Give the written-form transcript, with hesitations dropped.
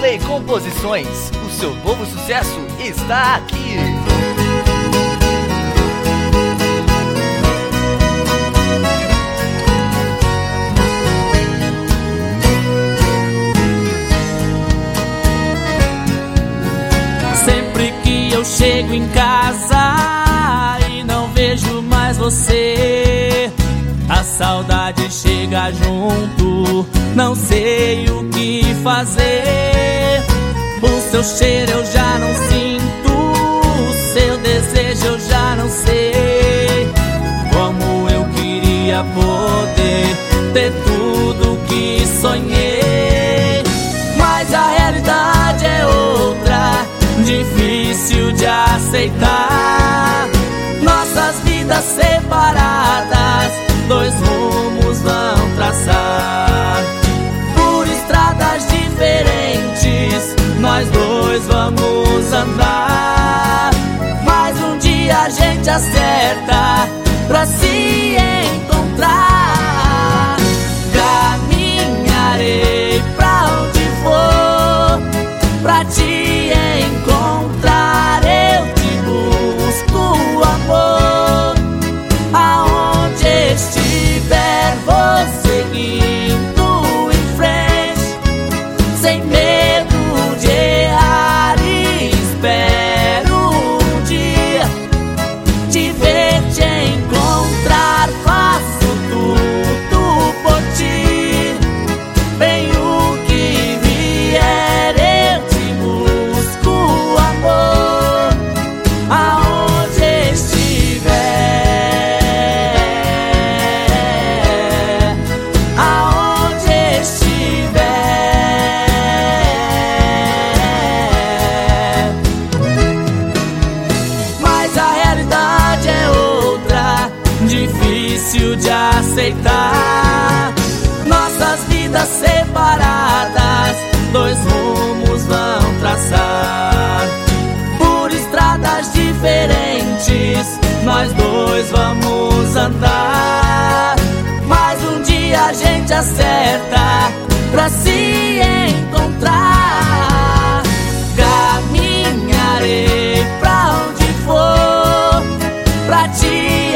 Play Composições. O seu novo sucesso está aqui. Sempre que eu chego em casa e não vejo mais você, a saudade chega junto, não sei o que fazer. O seu cheiro eu já não sinto, o seu desejo eu já não sei. Como eu queria poder ter tudo que sonhei, mas a realidade é outra, difícil de aceitar. Nossas vidas separadas, dois rumos vão traçar. Por estradas diferentes, nós dois vamos andar. Mas um dia a gente acerta pra se encontrar. Caminharei pra onde for, pra te encontrar. Eu te busco, amor, aonde estiver, vou seguindo em frente, sem medo de errar, e espero um dia te ver, te encontrar. Faço tudo por ti, bem o que vier, eu te busco, amor, aonde estiver, aonde estiver. Mas a realidade é outra, difícil de aceitar. Nossas vidas separadas, dois rumos vão traçar. Por estradas diferentes, nós dois vamos andar. Mas um dia a gente acerta pra se encontrar. Caminharei pra onde for, pra te